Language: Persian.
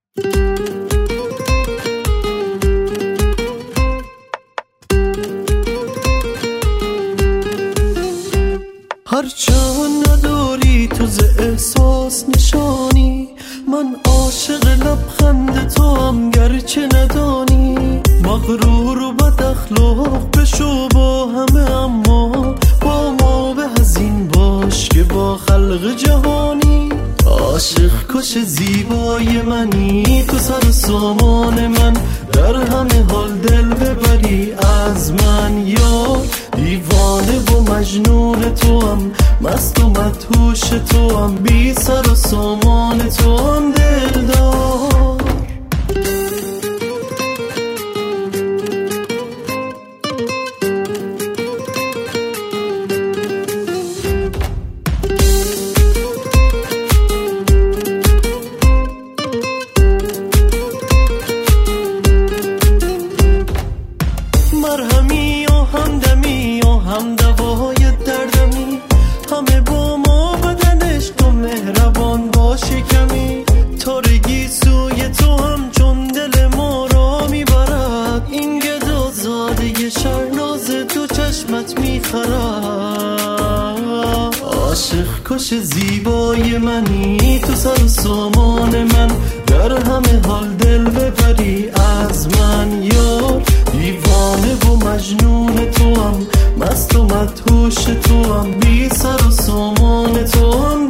هرچند نداری تو ز احساس نشانی، من عاشق لبخند تو هم گرچه ندانی. مغرور و بد اخلاق بشو با همه، اما با ما به هزین باش که با خلق جهانی. عاشق کش زیبای منی، تو سر و سامان من، در همه حال دل ببری از من. یا دیوانه و مجنون تو هم، مست و مدهوش تو هم، بی سر و سامان تو هم دلدار. مرهمی و همدمی و همدوای دردمی، همه با ما بدنش تو مهربان باشی کمی. تارگی سوی تو هم چون دل ما را میبرد، این گدا زاده شرناز تو چشمت میخرد. عاشق کش زیبای منی، تو سر و سامان من، در همه حال دل ببری از من. یار دیوانه و مجنون تو هم، مست و مدهوش تو هم، بی سر و سامان تو هم